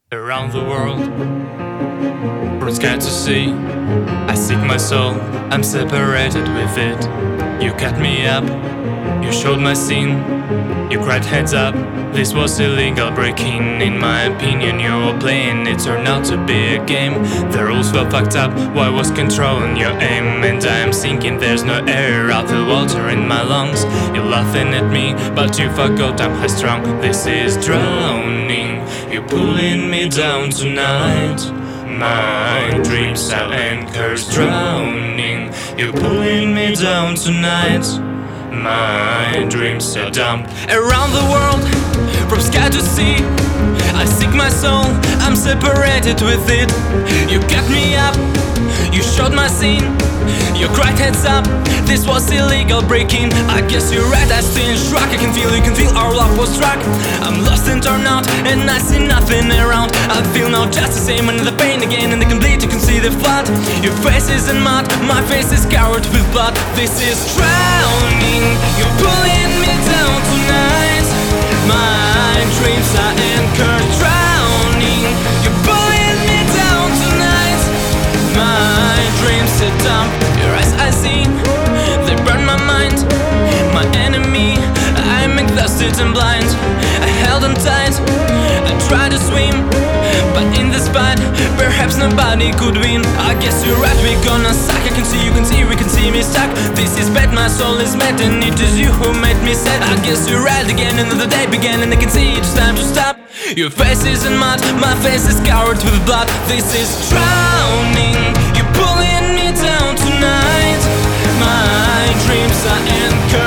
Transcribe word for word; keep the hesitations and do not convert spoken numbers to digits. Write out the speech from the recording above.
Around the world, from sky to sea, I seek my soul, I'm separated with it. You cut me up, you showed my scene, you cried heads up, this was illegal breaking. In my opinion you were playing, it turned out to be a game. The rules were fucked up, why was controlling your aim? And I am sinking, there's no air, I feel water in my lungs. You're laughing at me, but you forgot I'm high strung. This is drowning, you're pulling me down tonight. My dreams are anchors drowning, you're pulling me down tonight. My dreams are dumped around the world, from sky to sea. I seek my soul, I'm separated with it. You cut me up, you showed my scene, you cried heads up, this was illegal breaking. I guess you're right, I still struck. I can feel, you can feel our love was struck. I'm lost and torn out, and I see nothing around. I feel now just the same, and the pain again, and the complete, you can see the flood. Your face is in mud, my face is covered with blood. This is drowning, you're pulling me down tonight. My dreams are anchored drowning, you're pulling me down tonight. My dreams are dumb, your eyes I see, they burn my mind. My enemy, I'm exhausted and blind. I held on tight, I tried to swim, but in this fight, perhaps nobody could win. I guess you're right, we're gonna suck. I can see, you can see, we can see me stuck. This is bad, my soul is mad, and it is you who made me sad. I guess you're right again, another day began, and I can see it's time to stop. Your face is in mud, my face is covered with blood. This is drowning, you're pulling me down tonight. My dreams are anchored